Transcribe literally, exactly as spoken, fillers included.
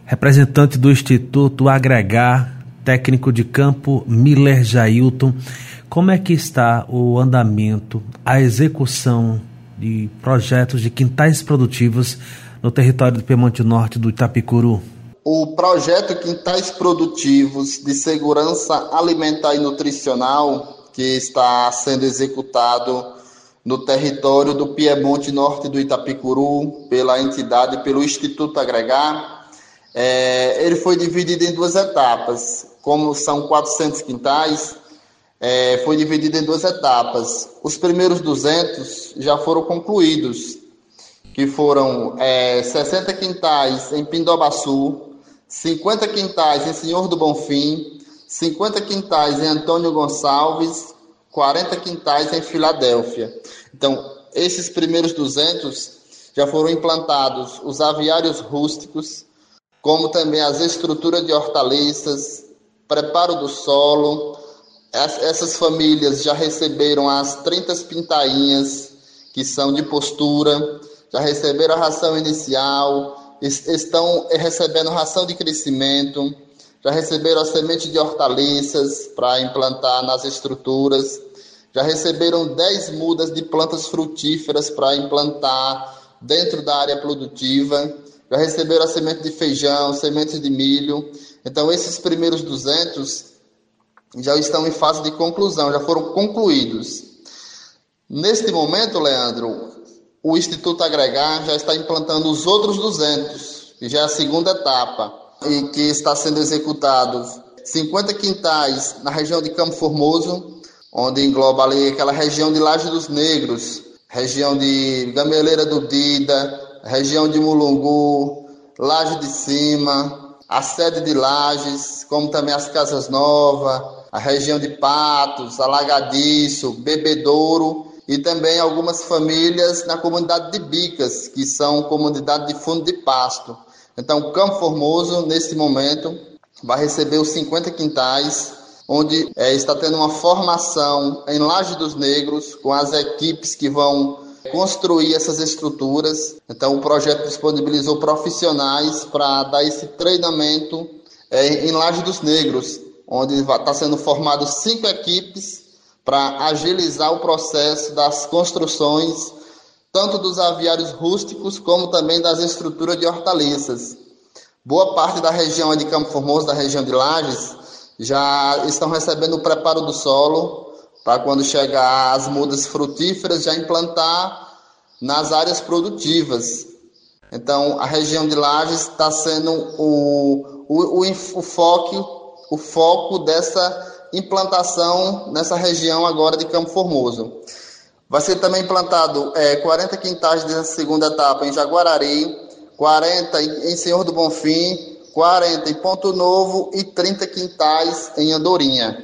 Representante do Instituto Agregar, técnico de campo Miller Jailton, como é que está o andamento, a execução de projetos de quintais produtivos no território do Piemonte Norte do Itapicuru? O projeto Quintais Produtivos de Segurança Alimentar e Nutricional, que está sendo executado no território do Piemonte Norte do Itapicuru, pela entidade, pelo Instituto Agregar, é, ele foi dividido em duas etapas. Como são quatrocentos quintais, é, foi dividido em duas etapas. Os primeiros duzentos já foram concluídos, que foram é, sessenta quintais em Pindobaçu, cinquenta quintais em Senhor do Bonfim, cinquenta quintais em Antônio Gonçalves, quarenta quintais em Filadélfia. Então, esses primeiros duzentos já foram implantados os aviários rústicos, como também as estruturas de hortaliças, preparo do solo. Essas famílias já receberam as trinta pintainhas, que são de postura, já receberam a ração inicial, estão recebendo ração de crescimento, já receberam a semente de hortaliças para implantar nas estruturas, já receberam dez mudas de plantas frutíferas para implantar dentro da área produtiva, já receberam a semente de feijão, sementes de milho. Então, esses primeiros duzentos já estão em fase de conclusão, já foram concluídos. Neste momento, Leandro, o Instituto Agregar já está implantando os outros duzentos, que já é a segunda etapa, e que está sendo executado cinquenta quintais na região de Campo Formoso, onde engloba ali aquela região de Laje dos Negros, região de Gameleira do Dida, região de Mulungu, Laje de Cima, a sede de Lajes, como também as Casas Novas, a região de Patos, Alagadiço, Bebedouro e também algumas famílias na comunidade de Bicas, que são comunidade de fundo de pasto. Então, Campo Formoso, nesse momento, vai receber os cinquenta quintais, onde é, está tendo uma formação em Laje dos Negros, com as equipes que vão construir essas estruturas. Então, o projeto disponibilizou profissionais para dar esse treinamento é, em Laje dos Negros, onde está sendo formado cinco equipes para agilizar o processo das construções, tanto dos aviários rústicos, como também das estruturas de hortaliças. Boa parte da região de Campo Formoso, da região de Lajes, já estão recebendo o preparo do solo, para quando chegar as mudas frutíferas já implantar nas áreas produtivas. Então, a região de Lajes está sendo o, o, o, o, foco, o foco dessa implantação nessa região agora de Campo Formoso. Vai ser também implantado é, quarenta quintais dessa segunda etapa em Jaguarari, quarenta em Senhor do Bonfim, quarenta em Ponto Novo e trinta quintais em Andorinha.